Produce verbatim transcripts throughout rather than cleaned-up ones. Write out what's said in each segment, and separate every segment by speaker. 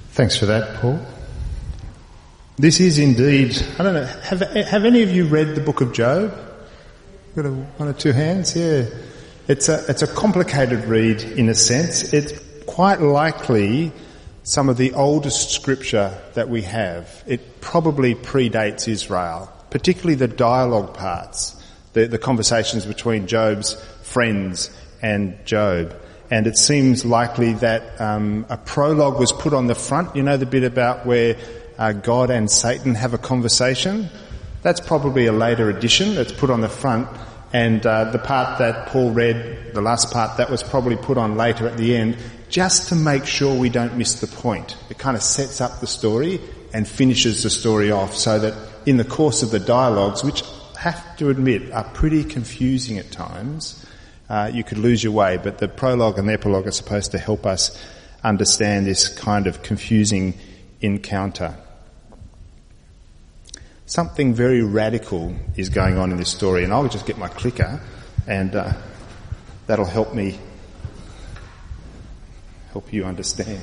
Speaker 1: Thanks for that, Paul. This is indeed, I don't know, have have any of you read the book of Job? Got a, one or two hands? Yeah. It's a, it's a complicated read in a sense. It's quite likely some of the oldest scripture that we have. It probably predates Israel, particularly the dialogue parts, the, the conversations between Job's friends and Job. And it seems likely that um, a prologue was put on the front. You know the bit about where uh, God and Satan have a conversation? That's probably a later addition that's put on the front. And uh, the part that Paul read, the last part, that was probably put on later at the end, just to make sure we don't miss the point. It kind of sets up the story and finishes the story off so that in the course of the dialogues, which I have to admit are pretty confusing at times, uh, you could lose your way. But the prologue and the epilogue are supposed to help us understand this kind of confusing encounter. Something very radical is going on in this story, and I'll just get my clicker and uh, that'll help me help you understand.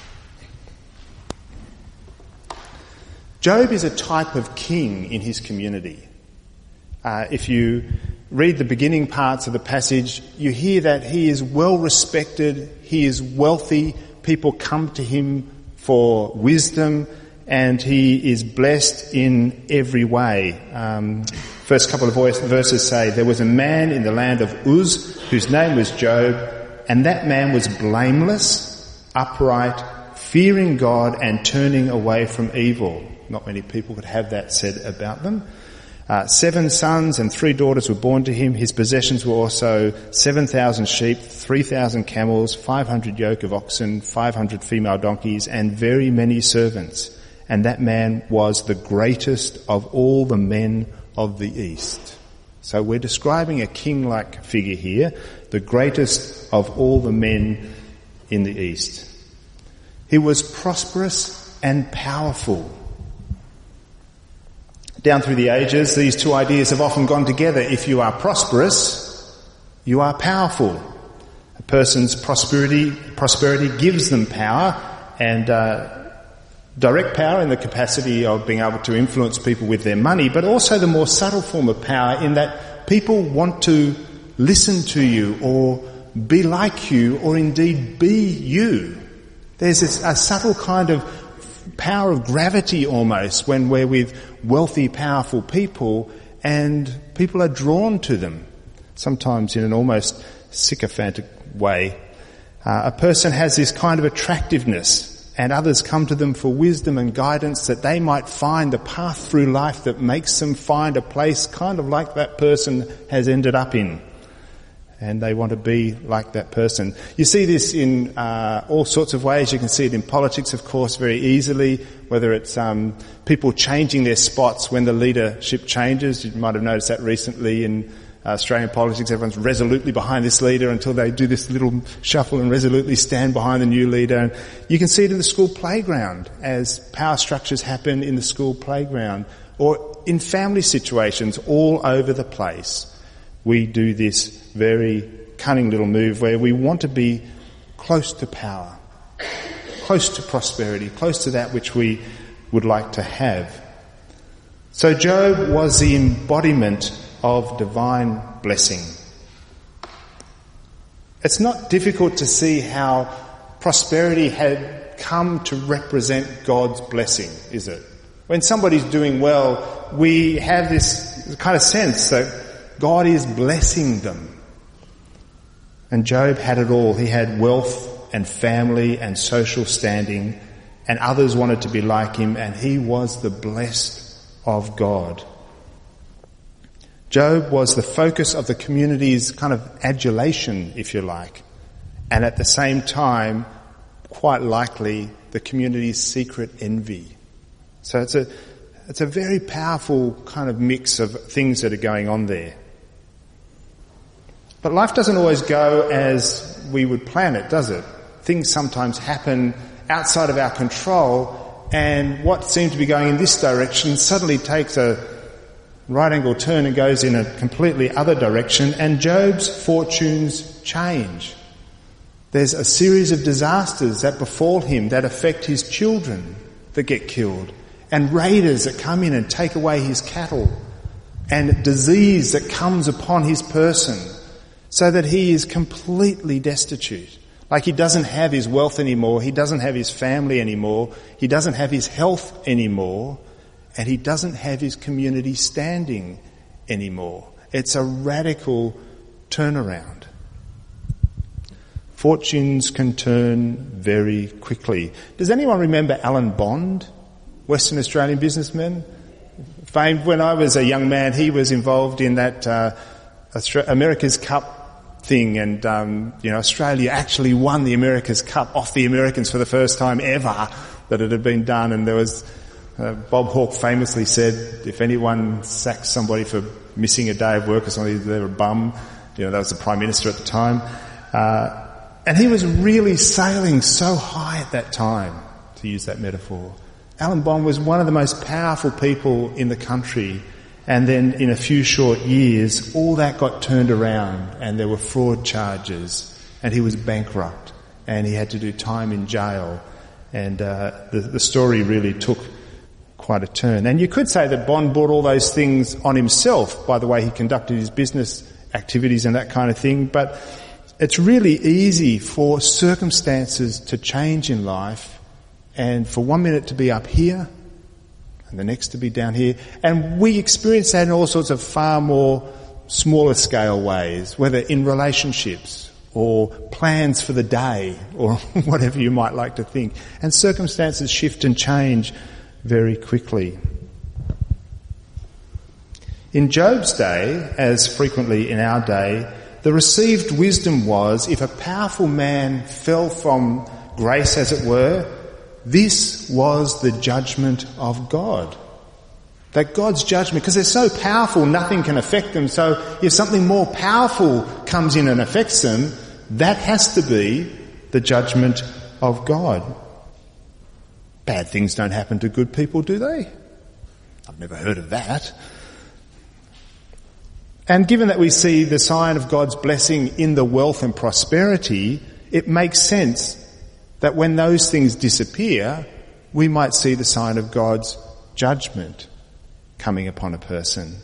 Speaker 1: Job is a type of king in his community. Uh, if you read the beginning parts of the passage, you hear that he is well respected, he is wealthy, people come to him for wisdom, and he is blessed in every way. Um, first couple of verses say, there was a man in the land of Uz whose name was Job, and that man was blameless, upright, fearing God and turning away from evil. Not many people could have that said about them. Uh, seven sons and three daughters were born to him. His possessions were also seven thousand sheep, three thousand camels, five hundred yoke of oxen, five hundred female donkeys, and very many servants. And that man was the greatest of all the men of the East. So we're describing a king-like figure here, the greatest of all the men in the East. He was prosperous and powerful. Down through the ages, these two ideas have often gone together. If you are prosperous, you are powerful. A person's prosperity, prosperity gives them power, and uh, direct power in the capacity of being able to influence people with their money, but also the more subtle form of power in that people want to listen to you or be like you or indeed be you. There's this, a subtle kind of power of gravity almost when we're with wealthy, powerful people, and people are drawn to them, sometimes in an almost sycophantic way. Uh, a person has this kind of attractiveness, and others come to them for wisdom and guidance that they might find the path through life that makes them find a place kind of like that person has ended up in. And they want to be like that person. You see this in uh, all sorts of ways. You can see it in politics, of course, very easily, whether it's um, people changing their spots when the leadership changes. You might have noticed that recently in Uh, Australian politics. Everyone's resolutely behind this leader until they do this little shuffle and resolutely stand behind the new leader. And you can see it in the school playground as power structures happen in the school playground, or in family situations all over the place. We do this very cunning little move where we want to be close to power, close to prosperity, close to that which we would like to have. So Job was the embodiment of divine blessing. It's not difficult to see how prosperity had come to represent God's blessing, is it? When somebody's doing well, we have this kind of sense that God is blessing them. And Job had it all. He had wealth and family and social standing, and others wanted to be like him, and he was the blessed of God. Job was the focus of the community's kind of adulation, if you like, and at the same time, quite likely, the community's secret envy. So it's a, it's a very powerful kind of mix of things that are going on there. But life doesn't always go as we would plan it, does it? Things sometimes happen outside of our control, and what seemed to be going in this direction suddenly takes a right angle turn and goes in a completely other direction, and Job's fortunes change. There's a series of disasters that befall him that affect his children that get killed, and raiders that come in and take away his cattle, and disease that comes upon his person so that he is completely destitute. Like he doesn't have his wealth anymore, he doesn't have his family anymore, he doesn't have his health anymore, and he doesn't have his community standing anymore. It's a radical turnaround. Fortunes can turn very quickly. Does anyone remember Alan Bond, Western Australian businessman? Famed when I was a young man, he was involved in that uh, Austra- America's Cup thing, and um, you know, Australia actually won the America's Cup off the Americans for the first time ever that it had been done. And there was uh, Bob Hawke famously said, if anyone sacks somebody for missing a day of work or something, they're a bum. You know, that was the Prime Minister at the time. Uh, and he was really sailing so high at that time, to use that metaphor. Alan Bond was one of the most powerful people in the country, and then in a few short years, all that got turned around and there were fraud charges, and he was bankrupt, and he had to do time in jail, and uh, the, the story really took quite a turn. And you could say that Bond brought all those things on himself by the way he conducted his business activities and that kind of thing, but it's really easy for circumstances to change in life, and for one minute to be up here and the next to be down here. And we experience that in all sorts of far more smaller scale ways, whether in relationships or plans for the day or whatever you might like to think. And circumstances shift and change very quickly. In Job's day, as frequently in our day, the received wisdom was, if a powerful man fell from grace, as it were, this was the judgment of God. That God's judgment, because they're so powerful, nothing can affect them. So if something more powerful comes in and affects them, that has to be the judgment of God. Bad things don't happen to good people, do they? I've never heard of that. And given that we see the sign of God's blessing in the wealth and prosperity, it makes sense that when those things disappear, we might see the sign of God's judgment coming upon a person.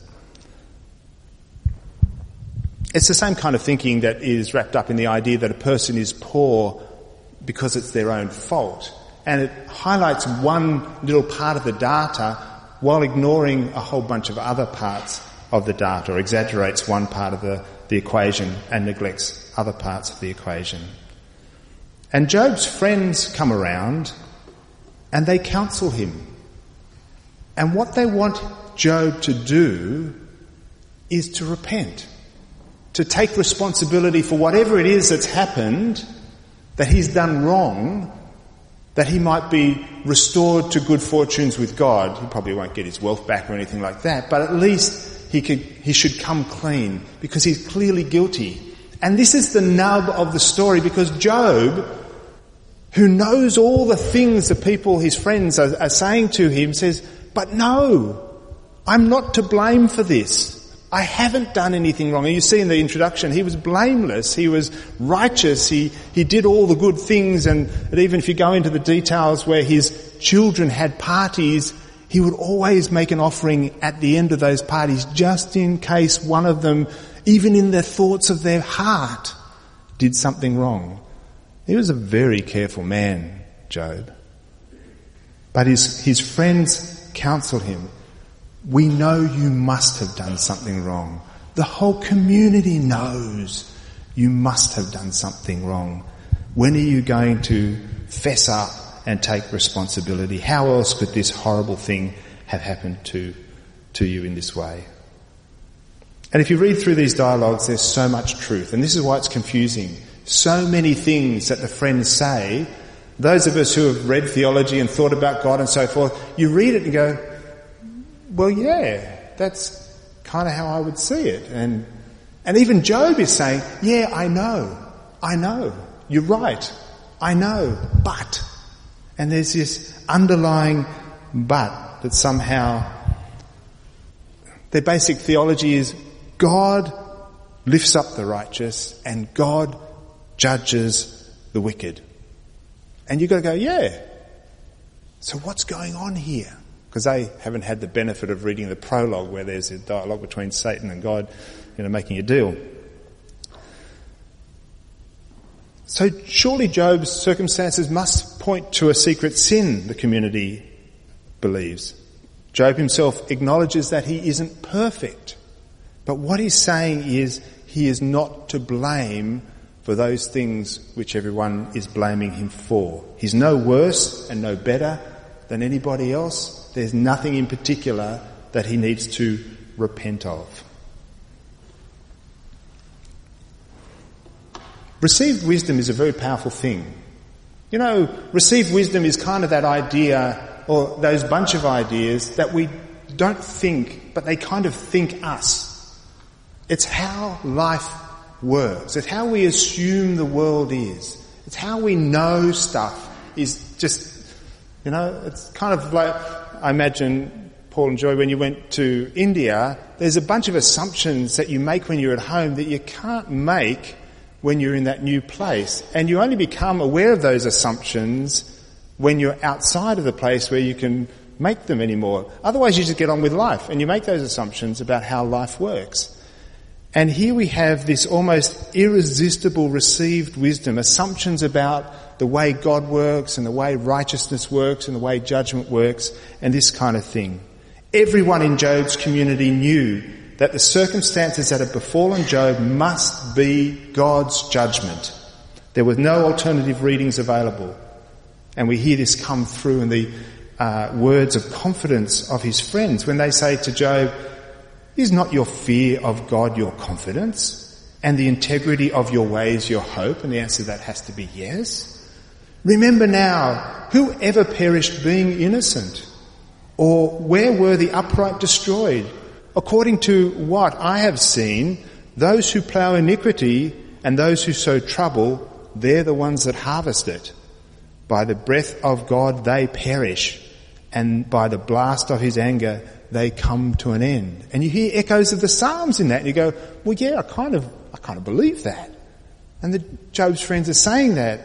Speaker 1: It's the same kind of thinking that is wrapped up in the idea that a person is poor because it's their own fault. And it highlights one little part of the data while ignoring a whole bunch of other parts of the data, or exaggerates one part of the, the equation and neglects other parts of the equation. And Job's friends come around and they counsel him. And what they want Job to do is to repent, to take responsibility for whatever it is that's happened, that he's done wrong, that he might be restored to good fortunes with God. He probably won't get his wealth back or anything like that, but at least he could, he should come clean because he's clearly guilty. And this is the nub of the story, because Job, who knows all the things that people, his friends, are, are saying to him, says, but no, I'm not to blame for this. I haven't done anything wrong. And you see in the introduction, he was blameless, he was righteous, he, he did all the good things, and, and even if you go into the details where his children had parties, he would always make an offering at the end of those parties, just in case one of them, even in the thoughts of their heart, did something wrong. He was a very careful man, Job. But his, his friends counsel him, we know you must have done something wrong. The whole community knows you must have done something wrong. When are you going to fess up and take responsibility? How else could this horrible thing have happened to, to you in this way? And if you read through these dialogues, there's so much truth. And this is why it's confusing. So many things that the friends say, those of us who have read theology and thought about God and so forth, you read it and go, well, yeah, that's kind of how I would see it. And, and even Job is saying, yeah, I know, I know, you're right, I know, but... And there's this underlying but that somehow their basic theology is God lifts up the righteous and God judges the wicked. And you've got to go, yeah. So what's going on here? Because they haven't had the benefit of reading the prologue where there's a dialogue between Satan and God, you know, making a deal. So surely Job's circumstances must point to a secret sin, the community believes. Job himself acknowledges that he isn't perfect. But what he's saying is he is not to blame for those things which everyone is blaming him for. He's no worse and no better than anybody else. There's nothing in particular that he needs to repent of. Received wisdom is a very powerful thing. You know, received wisdom is kind of that idea, or those bunch of ideas that we don't think, but they kind of think us. It's how life works. It's how we assume the world is. It's how we know stuff is just, you know, it's kind of like, I imagine, Paul and Joy, when you went to India, there's a bunch of assumptions that you make when you're at home that you can't make when you're in that new place. And you only become aware of those assumptions when you're outside of the place where you can make them anymore. Otherwise you just get on with life and you make those assumptions about how life works. And here we have this almost irresistible received wisdom, assumptions about the way God works and the way righteousness works and the way judgment works and this kind of thing. Everyone in Job's community knew that the circumstances that had befallen Job must be God's judgment. There were no alternative readings available. And we hear this come through in the uh, words of confidence of his friends when they say to Job, "Is not your fear of God your confidence, and the integrity of your ways your hope?" And the answer to that has to be yes. "Remember now, who ever perished being innocent? Or where were the upright destroyed? According to what I have seen, those who plough iniquity and those who sow trouble, they're the ones that harvest it. By the breath of God they perish, and by the blast of his anger they come to an end." And you hear echoes of the Psalms in that, and you go, well, yeah, I kind of, I kind of believe that. And the Job's friends are saying that.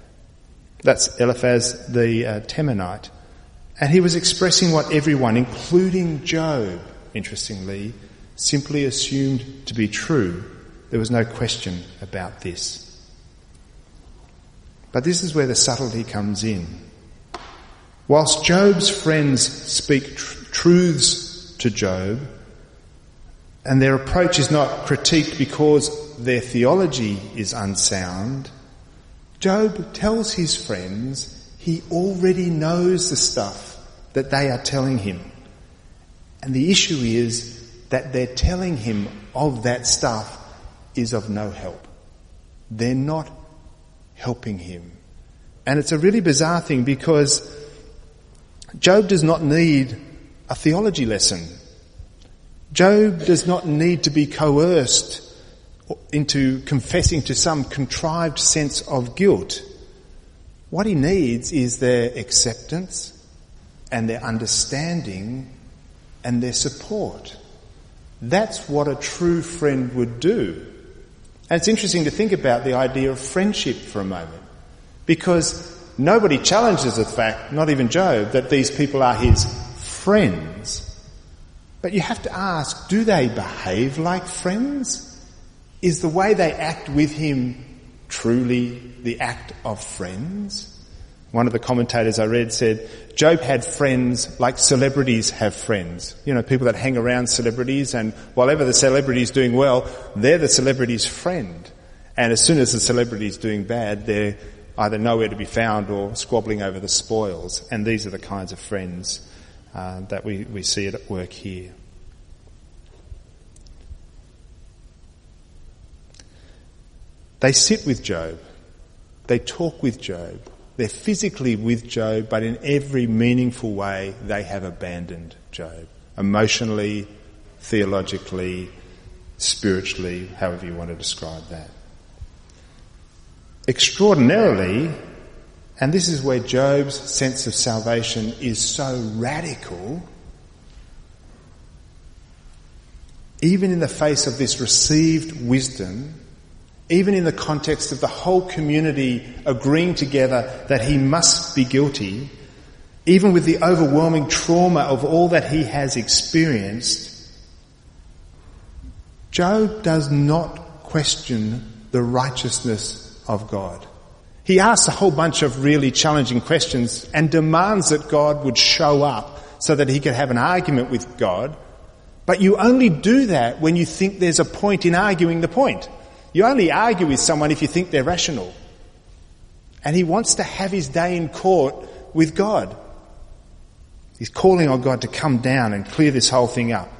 Speaker 1: That's Eliphaz the uh, Temanite. And he was expressing what everyone, including Job, interestingly, simply assumed to be true. There was no question about this. But this is where the subtlety comes in. Whilst Job's friends speak tr- truths to Job, and their approach is not critiqued because their theology is unsound, Job tells his friends he already knows the stuff that they are telling him. And the issue is that they're telling him of that stuff is of no help. They're not helping him. And it's a really bizarre thing because Job does not need a theology lesson. Job does not need to be coerced into confessing to some contrived sense of guilt. What he needs is their acceptance and their understanding and their support. That's what a true friend would do. And it's interesting to think about the idea of friendship for a moment, because nobody challenges the fact, not even Job, that these people are his friends. But you have to ask, do they behave like friends? Is the way they act with him truly the act of friends? One of the commentators I read said, Job had friends like celebrities have friends. You know, people that hang around celebrities, and whatever the celebrity's doing well, they're the celebrity's friend. And as soon as the celebrity's doing bad, they're either nowhere to be found or squabbling over the spoils. And these are the kinds of friends uh, that we, we see at work here. They sit with Job. They talk with Job. They're physically with Job, but in every meaningful way they have abandoned Job. Emotionally, theologically, spiritually, however you want to describe that. Extraordinarily, and this is where Job's sense of salvation is so radical, even in the face of this received wisdom, even in the context of the whole community agreeing together that he must be guilty, even with the overwhelming trauma of all that he has experienced, Job does not question the righteousness of God. He asks a whole bunch of really challenging questions and demands that God would show up so that he could have an argument with God. But you only do that when you think there's a point in arguing the point. You only argue with someone if you think they're rational. And he wants to have his day in court with God. He's calling on God to come down and clear this whole thing up.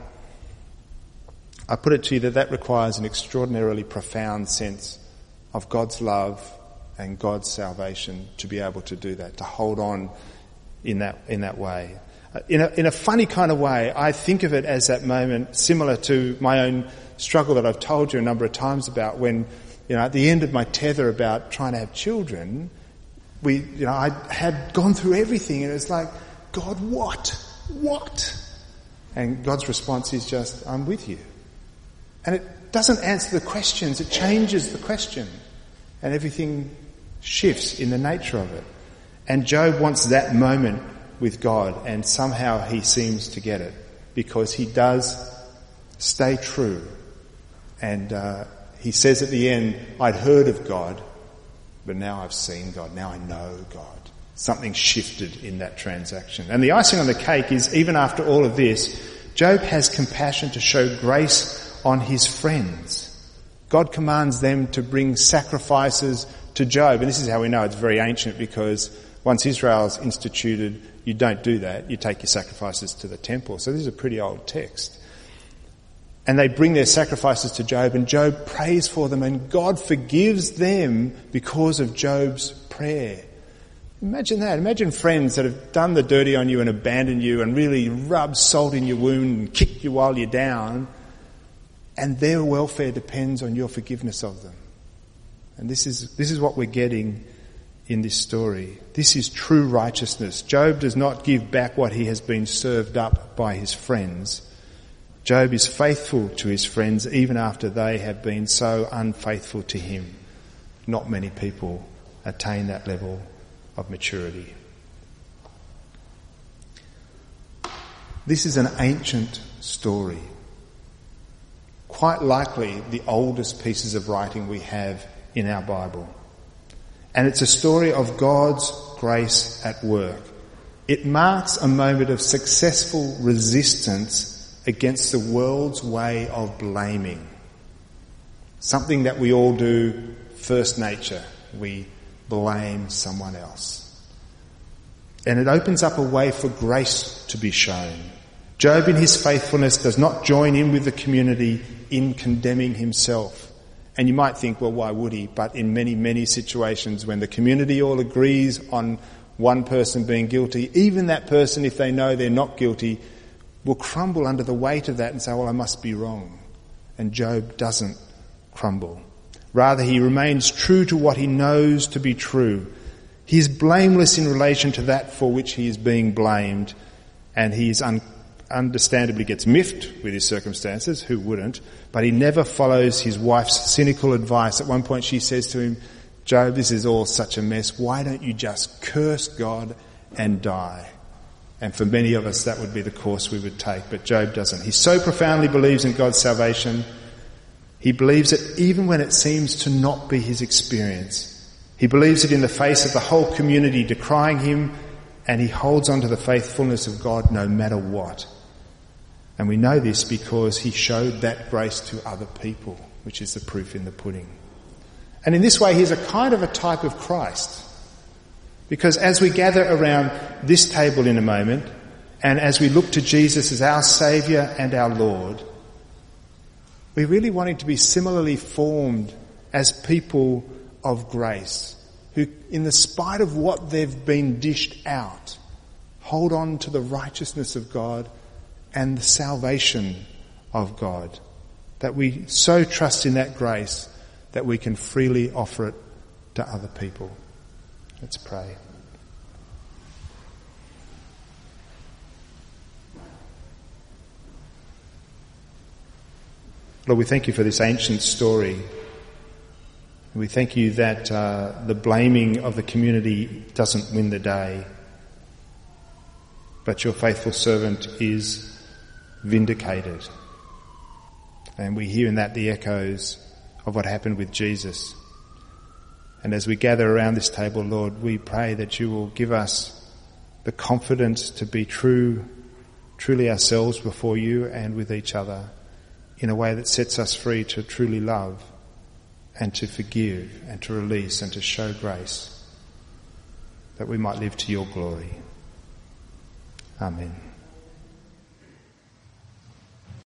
Speaker 1: I put it to you that that requires an extraordinarily profound sense of God's love and God's salvation to be able to do that, to hold on in that in that way. In a, in a funny kind of way, I think of it as that moment similar to my own struggle that I've told you a number of times about when, you know, at the end of my tether about trying to have children, we, you know, I had gone through everything and it was like, God, what? What? And God's response is just, I'm with you. And it doesn't answer the questions, it changes the question. And everything shifts in the nature of it. And Job wants that moment with God, and somehow he seems to get it, because he does stay true. And uh, he says at the end, I'd heard of God, but now I've seen God, now I know God. Something shifted in that transaction. And the icing on the cake is, even after all of this, Job has compassion to show grace on his friends. God commands them to bring sacrifices to Job. And this is how we know it's very ancient, because once Israel's instituted, you don't do that. You take your sacrifices to the temple. So this is a pretty old text. And they bring their sacrifices to Job, and Job prays for them, and God forgives them because of Job's prayer. Imagine that. Imagine friends that have done the dirty on you and abandoned you and really rubbed salt in your wound and kicked you while you're down, and their welfare depends on your forgiveness of them. And this is this is what we're getting in this story. This is true righteousness. Job does not give back what he has been served up by his friends. Job is faithful to his friends even after they have been so unfaithful to him. Not many people attain that level of maturity. This is an ancient story. Quite likely the oldest pieces of writing we have in our Bible. And it's a story of God's grace at work. It marks a moment of successful resistance against the world's way of blaming. Something that we all do, first nature. We blame someone else. And it opens up a way for grace to be shown. Job in his faithfulness does not join in with the community in condemning himself. And you might think, well, why would he? But in many, many situations when the community all agrees on one person being guilty, even that person, if they know they're not guilty, will crumble under the weight of that and say, well, I must be wrong. And Job doesn't crumble. Rather, he remains true to what he knows to be true. He is blameless in relation to that for which he is being blamed, and he is un- understandably gets miffed with his circumstances. Who wouldn't? But he never follows his wife's cynical advice. At one point she says to him, Job, this is all such a mess. Why don't you just curse God and die? And for many of us that would be the course we would take. But Job doesn't. He so profoundly believes in God's salvation. He believes it even when it seems to not be his experience. He believes it in the face of the whole community decrying him, and he holds on to the faithfulness of God no matter what. And we know this because he showed that grace to other people, which is the proof in the pudding. And in this way, he's a kind of a type of Christ. Because as we gather around this table in a moment, and as we look to Jesus as our Saviour and our Lord, we're really wanting to be similarly formed as people of grace, who, in the spite of what they've been dished out, hold on to the righteousness of God and the salvation of God. That we so trust in that grace that we can freely offer it to other people. Let's pray. Lord, we thank you for this ancient story We thank you that uh, the blaming of the community doesn't win the day, but your faithful servant is vindicated. And we hear in that the echoes of what happened with Jesus. And as we gather around this table, Lord, we pray that you will give us the confidence to be true, truly ourselves before you and with each other in a way that sets us free to truly love and to forgive and to release and to show grace, that we might live to your glory. Amen.